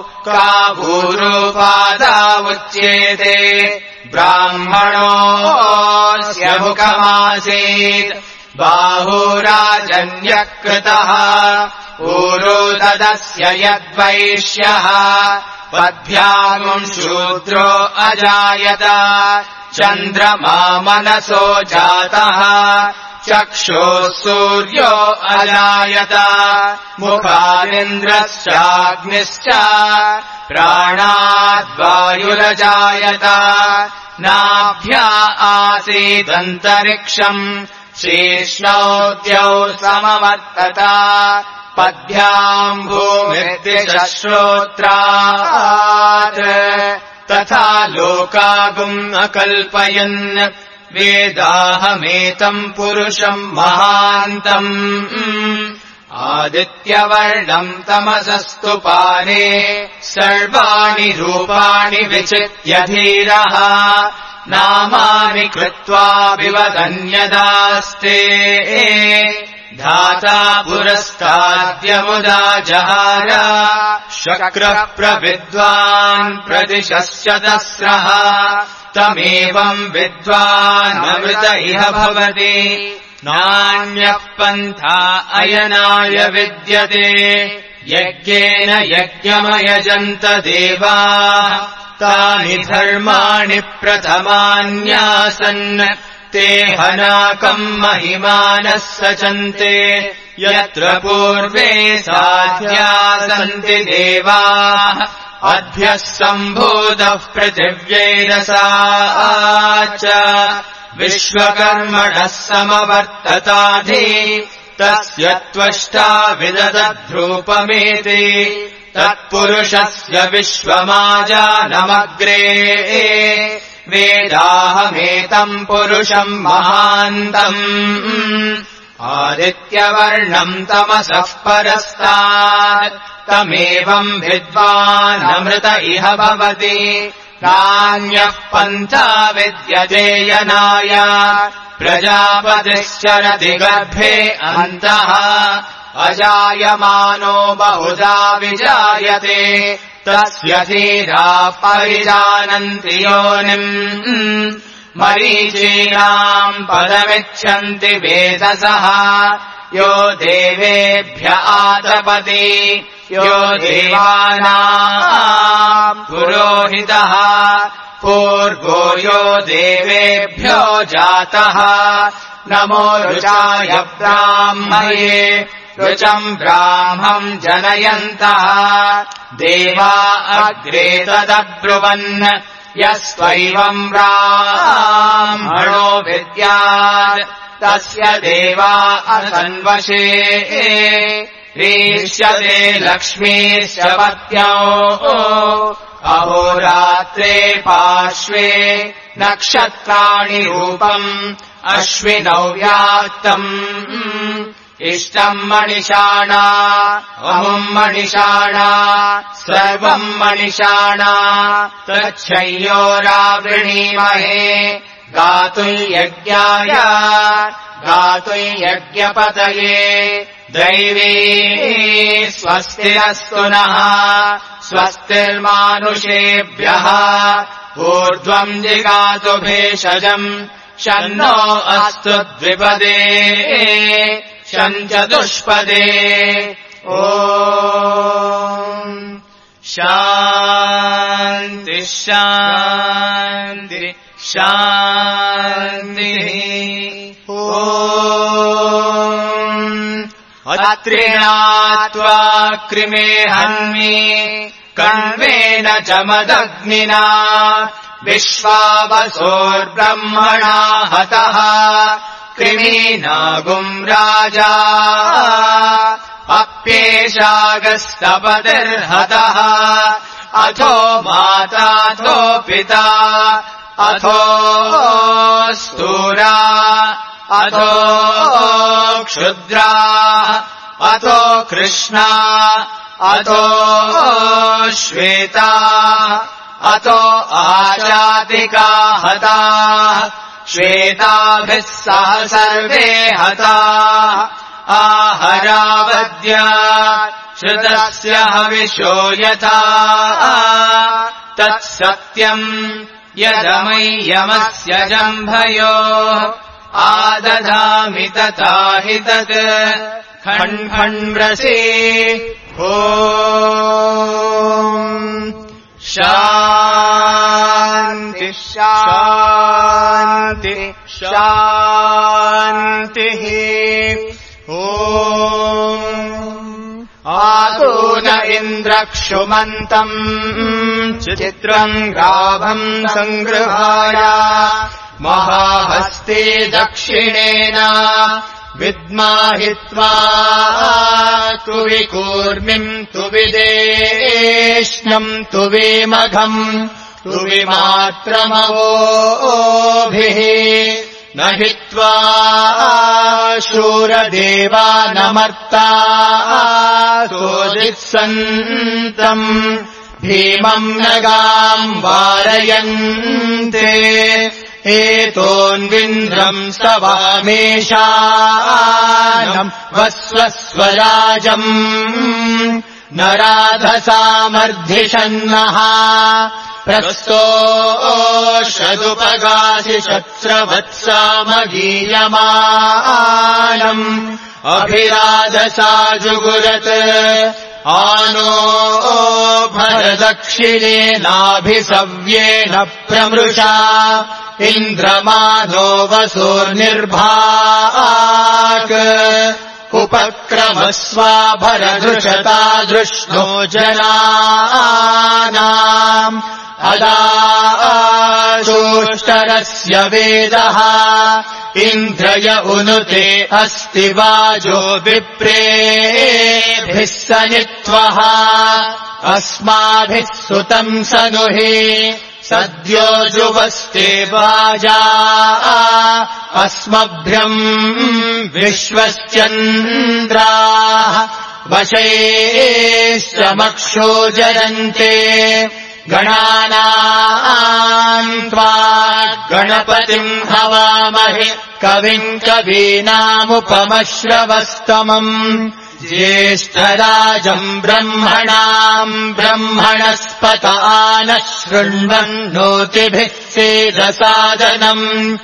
कावूरूपादा उच्येते ब्राह्मणोऽस्य मुखमासीत् बाहुराजन्यकृतः ऊरुददस्य यद्वैश्यः पद्भ्यागुम् शूद्रो अजायत चन्द्रमा मनसो जातः चक्षुः सूर्यो अजायत मुखानिन्द्रश्चाग्निश्च प्राणाद्वायुरजायत नाभ्या आसीदन्तरिक्षम् शीर्ष्णौ समवर्तत पद्भ्याम् भूमिर्दिशश्रोत्रात् तथा लोकागुम् अकल्पयन् वेदाहमेतम् पुरुषम् महान्तम् आदित्यवर्णम् तमसस्तु पारे सर्वाणि रूपाणि विचित्य धीरः नामानि कृत्वा विवदन्यदास्ते धाता पुरस्ताद्यमुदा जहार शक्रः प्रविद्वान् प्रतिशश्चतस्रः तमेवम् विद्वानमृत इह भवति नान्यः पन्था अयनाय विद्यते यज्ञेन यज्ञमयजन्त देवाः तानि धर्माणि प्रथमान्यासन् ते हनाकम् महिमानः सचन्ते यत्र पूर्वे साध्या सन्ति देवाः अभ्यः सम्भूतः पृथिव्यैरसा च विश्वकर्मणः समवर्तताधि तस्य त्वष्टा विदधद्रूपमेति तत्पुरुषस्य विश्वमाजानमग्रे वेदाहमेतम् पुरुषम् महान्तम् आदित्यवर्णम् तमसः परस्तात् तमेवम् विद्वानमृत इह भवति नान्यः पन्था विद्यते यनाय प्रजापतिश्चरति गर्भे अन्तः अजायमानो बहुधा विजायते तस्य धीराः परिजानन्ति योनिम् मरीचीनाम् पदमिच्छन्ति वेदसः यो देवेभ्य आतपति यो देवानाम् पुरोहितः पूर्वो यो देवेभ्यो जातः नमो ऋचाय ब्राह्मये ऋचम् ब्राह्मम् जनयन्तः देवा अग्रे तदब्रुवन् यस्त्वैवम् ब्राह्मणो विद्यात् तस्य देवा असन्वशे रीष्यते लक्ष्मीश्च पत्न्यौ अहोरात्रे पार्श्वे नक्षत्राणि रूपम् अश्विनौ व्यात्तम् इष्टम् मणिषाणा अमुम् मणिषाणा सर्वम् मणिषाणा तच्छय्योरावृणीमहे गातुर्यज्ञाय गातुर्यज्ञपतये दैवी स्वस्तिरस्तु नः स्वस्तिर्मानुषेभ्यः ऊर्ध्वम् जिगातु भेषजम् शन्नो अस्तु द्विपदे शञ्चतुष्पदे ॐ शान्ति शान्ति शान्तिः ॐ अत्रिणात्वा कृमे हन्मि कण्वेन च मदग्निना विश्वावसोर्ब्रह्मणा हतः कृमीनागुम् राजा अप्येषागस्तपतिर्हतः अथो माताथो पिता अथो स्तूरा अथो क्षुद्रा अथो कृष्णा अथो श्वेता अथो आशातिका हता श्वेताभिः सह सर्वे हता आहरावद्या श्रुतस्य हविषो यथा तत्सत्यम् यदमय्यमस्य जम्भयो आदधामि तथा हि तत् खण्ड्खण्ड्रसि ॐ शान्ति शान्ति शान्तिः ॐ आदून इन्द्रक्षुमन्तम् चित्रम् गाभम् सङ्गृहाय महाहस्ते दक्षिणेन विद्माहित्वा तु विकूर्मिम् तु विदेष्णम् तु विमघम् तु विमात्रमवोभिः न हित्वा शूरदेवानमर्ता सोदित्सन्तम् भीमम् नगाम् वारयन्ते एतोऽन्विन्द्रम् स्तवामेषानम् वस्वस्वराजम् न राधसामर्धिषन्नः प्रस्तोषदुपगासि शत्रवत्सामगीयमानम् अभिराधसा जुगुरत् आनो भरदक्षिणेनाभिसव्येन प्रमृषा इन्द्रमानो वसुर्निर्भाक् उपक्रमस्वा भरदृशता दृष्णो जनानाम् अदाशोष्टरस्य वेदः इन्द्रय उनुते अस्ति वाजो विप्रेभिः सनित्वः अस्माभिः सुतम् सनुहि सद्यो जुवस्ते वाजा अस्मभ्यम् विश्वस्यन्द्राः वशैश्च मक्षोजरन्ते गणानाम् त्वा गणपतिम् हवामहे कविम् कवीनामुपमश्रवस्तमम् ज्येष्ठराजम् ब्रह्मणाम् ब्रह्मणस्पत आनः शृण्वन्नोतिभिः सेदसादनम्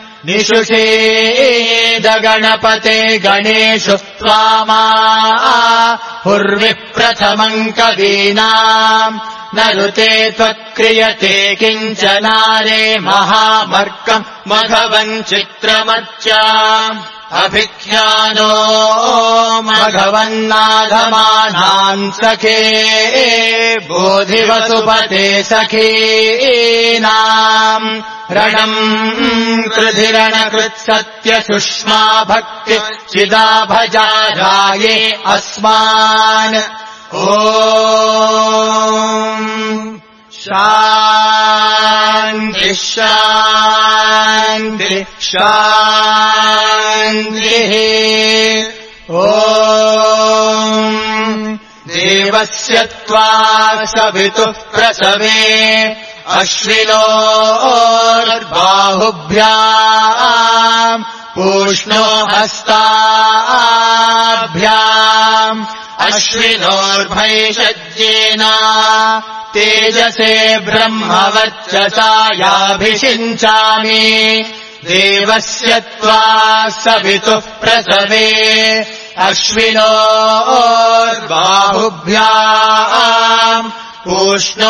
निषुषेद गणपते गणेषु त्वामाहुर्विः प्रथमम् कवीनाम् न ऋते त्वत्क्रियते किञ्चनारे महामर्कम् मघवन् चित्रमर्चा अभिज्ञानो मघवन्नाधमानान् सखे बोधिवसुपते सखीनाम् रणम् कृधिरणकृत्सत्यसुष्मा भक्ति चिदा भजाराये अस्मान् ॐ शान्ति शान्ति शान्तिः ॐ देवस्य त्वा सवितुः प्रसवे अश्विनोर्बाहुभ्याम् पूष्णो हस्ताभ्याम् अश्विनोर्भैषज्येन तेजसे ब्रह्मवर्चसायाभिषिञ्चामि देवस्य त्वा सवितुः प्रसवे अश्विनोर्बाहुभ्याम् पूष्णो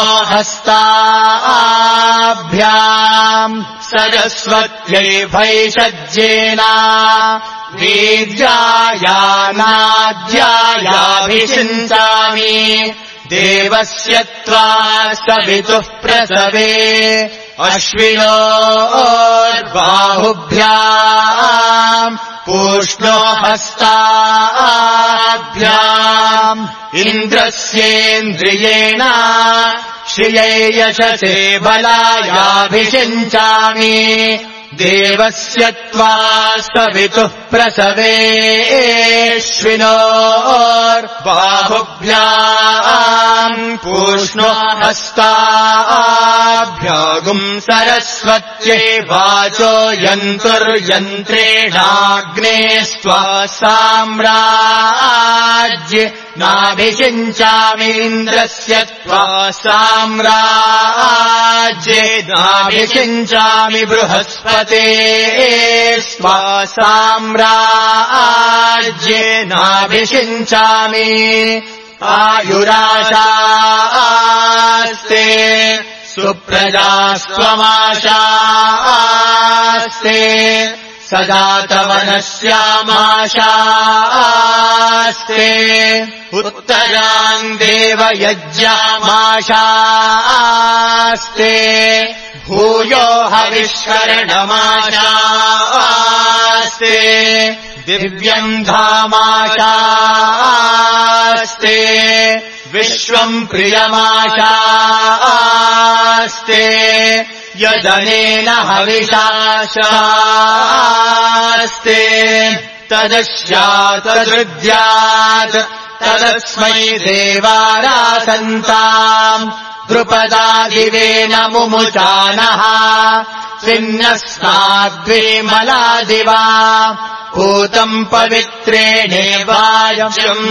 हस्ताभ्याम् सरस्वत्यै भैषज्येन वीर्यायानाद्यायाभिषिञ्चामि देवस्य त्वा सवितुः प्रसवे अश्विनोर्बाहुभ्याम् पूष्णो हस्ताभ्याम् इन्द्रस्येन्द्रियेण श्रियै यशसे बलायाभिषिञ्चामि देवस्य त्वा सवितुः प्रसवेश्विनोर्बाहुभ्याम् पूष्णो हस्ताभ्यागुम् सरस्वत्यै वाचो यन्तुर्यन्त्रेणाग्ने स्वा साम्राज्ये नाभिषिञ्चामीन्द्रस्य त्वा साम्राज्ये नाभिषिञ्चामि बृहस्पते स्वा साम्राज्ये नाभिषिञ्चामि आयुराशास्ते सुप्रजास्त्वमाशास्ते सजातवनस्यामाशास्ते उत्तरान् देवयज्ञामाशास्ते भूयो हविष्करणमाशास्ते दिव्यम् धामाशास्ते विश्वम् प्रियमाशास्ते यदनेन हविषाशास्ते तदस्यातदृद्यात् तदस्मै देवारासन्ताम् द्रुपदादिवेन मुमुचानः स्विन्नस्नाद्विमलादिवा पूतम् पवित्रेणेवायम्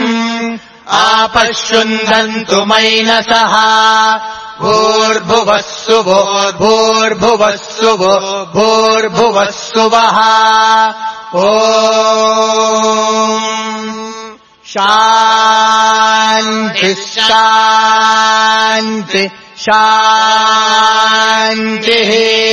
आपश्युन्धन्तु मैनसः भूर्भुवस्सुवो भूर्भुवस्सुवो भूर्भुवस्सुवः ॐ शान्ति शान्ति शान्तिः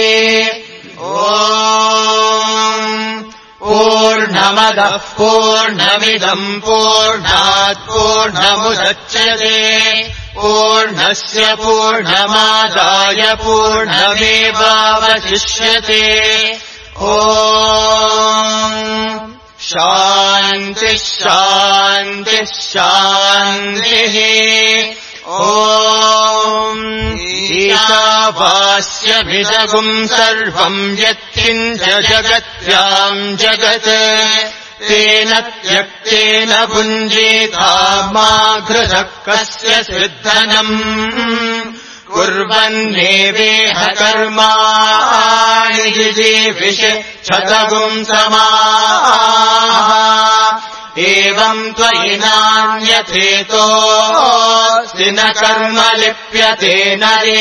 पूर्णमदः पूर्णमिदम् पूर्णात् पूर्णमुदच्यते पूर्णस्य पूर्णमादाय पूर्णमेवावशिष्यते शान्तिः शान्तिः शान्तिः ईशावास्यभिदगुम् सर्वम् यत्किञ्च जगत्याम् जगत् तेन त्यक्तेन भुञ्जीता मा घृतः कस्य सिद्धनम् कुर्वन्नेवेह कर्माणि जिजीविषे क्षतगुम् समाः एवम् त्वयि नान्यथेतोऽस्ति न कर्म लिप्यते नरे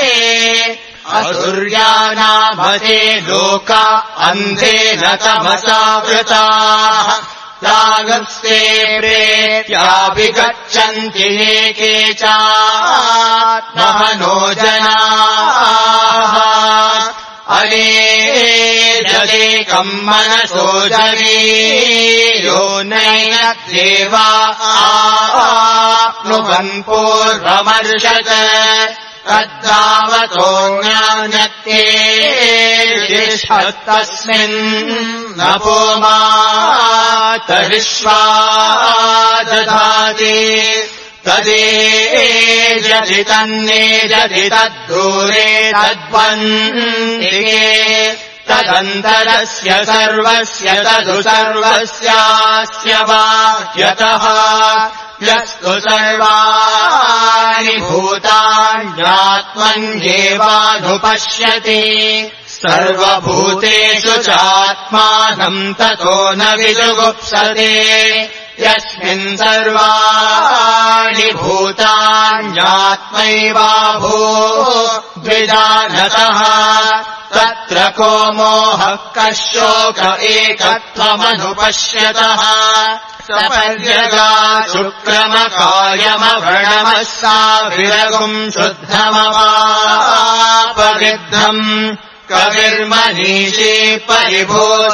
असुर्यानामते लोका अन्धेन तमसावृताः रागस्ते प्रेत्याभिगच्छन्ति ये केचात्मनो जनाः अनेजदेकम् मनसो जनीयो नैन देवा आप्नुवन् पूर्वमर्षत् तद्धावतो ज्ञानत्येष्टस्मिन् नपो मातरिष्वा दधाति तदेजति तन्नेजति तद्दूरे तद्वन्दिके तदन्तरस्य सर्वस्य तदु सर्वस्यास्य वा यतः यस्तु सर्वाणि भूतान्यात्मन्येवानुपश्यति सर्वभूतेषु चात्मानम् ततो न विजुगुप्सते यस्मिन् सर्वाणि भूतान्यात्मैवाभूद्विजानतः तत्र को मोहः कः शोक एकत्वमनुपश्यतः सपर्यगा शुक्रमकायमवर्णमः साविरगुम् शुद्धमवापविद्धम् कविर्मनीषी परिभूः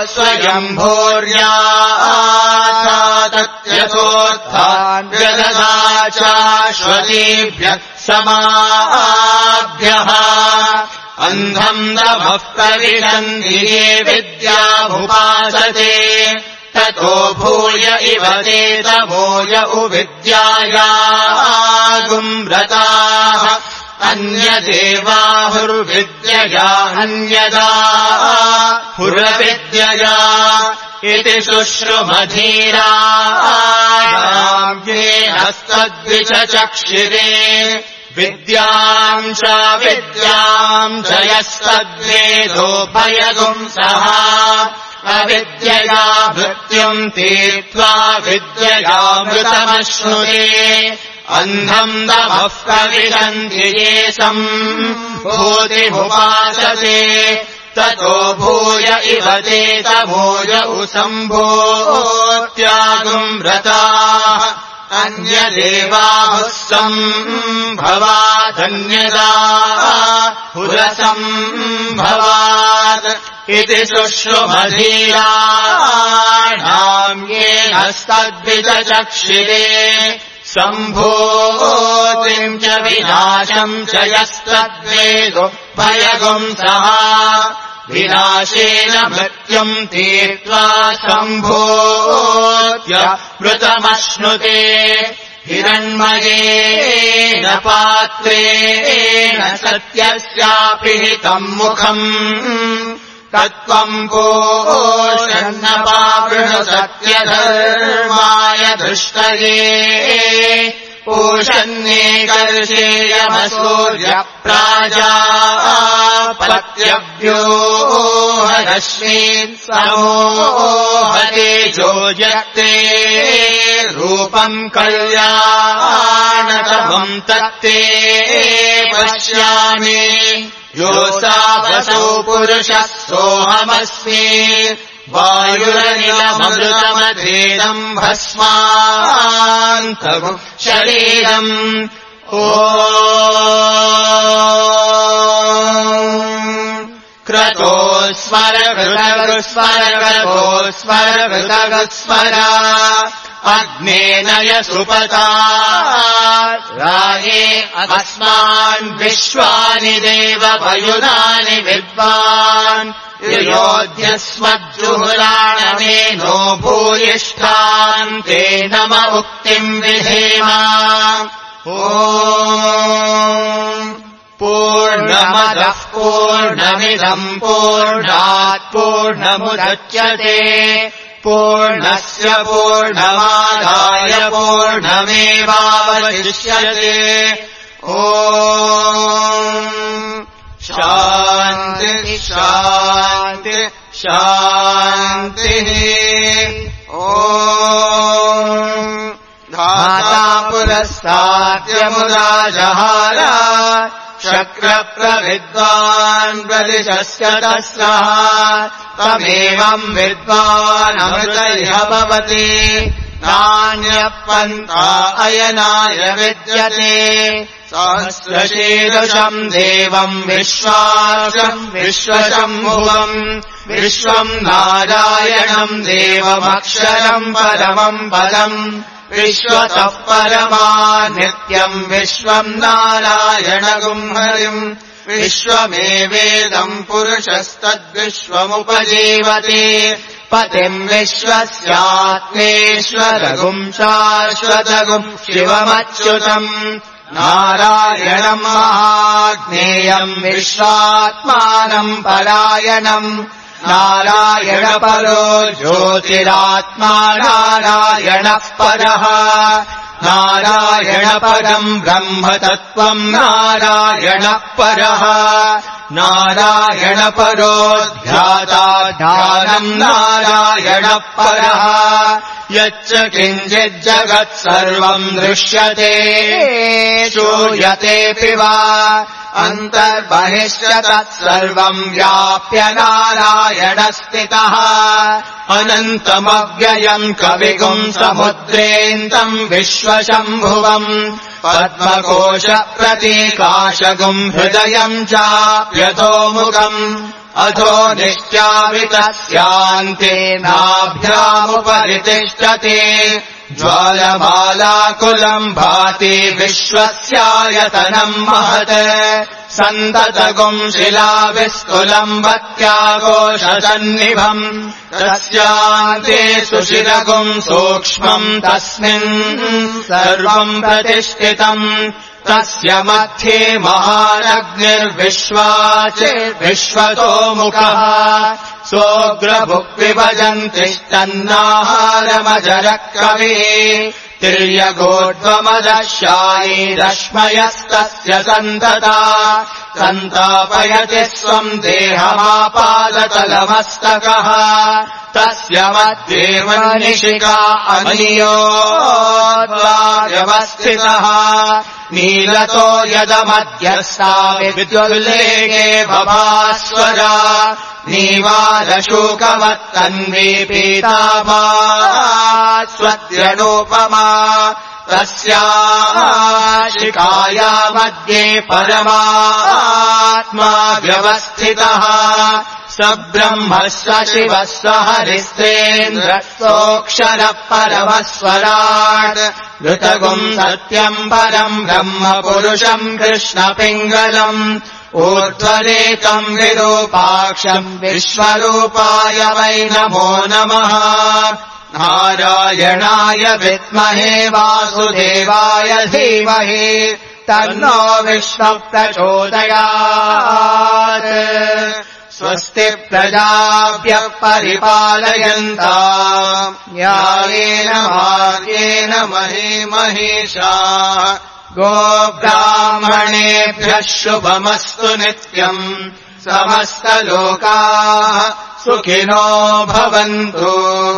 स्वयम्भूर्याथातत्यथोत्थान्यदधा चाश्वतीभ्यः समाभ्यः अन्धम् दमः प्रविशन्ति ये विद्यामुपासते ततो भूय इव ते तमोय उविद्यायागुम्रताः अन्यदेवाहुर्विद्यया अन्यदा हुरविद्यया इति शुश्रुमधीराणाम् येनस्तद्विचक्षिरे विद्याम् च विद्याम् च यस्तद्वेदोभयगुम् सः अविद्यया मृत्युम् तीर्त्वा विद्ययामृतमश्नुते अन्धम् दमः प्रविशन्ति ये सम्भूतिमुपासते ततो भूय इव ते तमोय सम्भूत्यागुम् रताः अन्यदेवाहुः सम्भवादन्यदा हुरसम्भवात् इति शुश्रुमधीराणाम् येनस्तद्विचक्षिरे सम्भूतिम् च विनाशम् च यस्तद्वेदो भयगुम् सः विनाशेन मृत्युम् तीर्त्वा सम्भूत्य मृतमश्नुते हिरण्मयेन पात्रेण सत्यस्यापिहितम् मुखम् तत्त्वम् पोषन्नपावृणु सत्यधर्माय दृष्टये पूषन्नेकर्षेयमसूर्यप्राजापत्यव्योहरश्मीन् समोहतेजो यत्ते रूपम् कल्याणतमम् तत्ते पश्यामि योऽसावसौ पुरुषः सोऽहमस्मि वायुरनिलमृतमधेदम् भस्मान्तगुम् शरीरम् क्रतो स्वर कृतगुस्वर क्रतो स्वर कृतगुस्वर अग्नेन यसुपता राये अस्मान् विश्वानि देव वयुनानि विद्वान् योध्यस्मज्जुहुराणमेनो भूयिष्ठान् ते नम उक्तिम् विधेम पूर्णमदः पूर्णमिदम् पूर्णात् पूर्णमुदच्यते पूर्णस्य पूर्णमादाय पूर्णमेवावशिष्यते शान्ति शान्ति शान्तिः धाता पुरस्ताद्यमुदा जहार शक्रप्रविद्वान् प्रदिशस्य तस्रः तमेवम् विद्वानमृत इह भवति नान्यपन्था अयनाय विद्यते सहस्रशीर्षम् देवम् विश्वाक्षम् विश्वशम्भुवम् विश्वम् नारायणम् देवमक्षरम् परमम् पदम् विश्वतः परमा नित्यम् विश्वम् नारायणगुम् हरिम् विश्वमेवेदम् पुरुषस्तद्विश्वमुपजीवति पतिम् विश्वस्यात्मेश्वरगुम् शाश्वतगुम् शिवमच्युतम् नारायणम् महाज्ञेयम् विश्वात्मानम् परायणम् नारायणपरो ज्योतिरात्मा नारायणः परः नारायणपरम् ब्रह्मतत्त्वम् नारायणः परः नारायणपरो ध्याता ध्यानम् नारायणः परः यच्च किञ्चिज्जगत् सर्वम् दृश्यते श्रूयतेऽपि वा अन्तर्बहिश्च तत्सर्वम् व्याप्य नारायणस्थितः अनन्तमव्ययम् कविगुम् समुद्रेन्दम् विश्वशम्भुवम् पद्मकोशप्रतीकाशगुम् हृदयम् चाप्यधोमुखम् अधो निश्चावितस्यान्ते नाभ्यामुपरि तिष्ठति ज्वालमालाकुलम् भाति विश्वस्यायतनम् महत् सन्ततगुम् शिलाविस्कुलम् वत्याघोषसन्निभम् तस्यान्ते सुशिरगुम् सूक्ष्मम् तस्मिन् सर्वम् प्रतिष्ठितम् तस्य मध्ये महानग्निर्विश्वाचिर्विश्वतो मुखः सोऽग्रभुक्विभजन्तिष्ठन्नाहारमजरः कविः तिर्यगोड्वमदशायी रश्मयस्तस्य सन्तता सन्तापयति स्वम् देहमापादतलमस्तकः तस्य मध्ये मनिशिखा अनियोद्वाव्यवस्थितः नीलतो यदमध्यस्था विद्युल्लेखे भभास्वरा नीवालशूकवत्तन्वी पीताभास्वद्यनूपमा तस्याः शिखाया मध्ये परमात्मा व्यवस्थितः स ब्रह्मः स शिवः स हरिस्तेन्द्रः सोऽक्षरः परमस्वराट् ऋतगुम् सत्यम् परम् ब्रह्म पुरुषम् कृष्णपिङ्गलम् ऊर्ध्वरेतम् विरूपाक्षम् विश्वरूपाय वै नमो नमः नारायणाय विद्महे वासुदेवाय धीमहि तन्नो विष्णुः प्रचोदयात् स्वस्ति प्रजाभ्यः परिपालयन्ताम् न्यायेन मार्गेण महीमहीषाः गोब्राह्मणेभ्यः शुभमस्तु नित्यम् समस्तलोकाः सुखिनो भवन्तु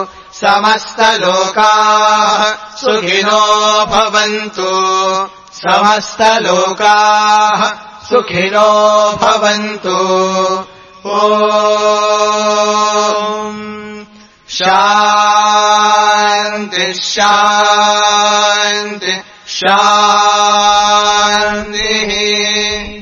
समस्तलोकाः सुखिनो भवन्तु समस्तलोकाः सुखिनो भवन्तु। ॐ शान्ति शान्ति शान्तिः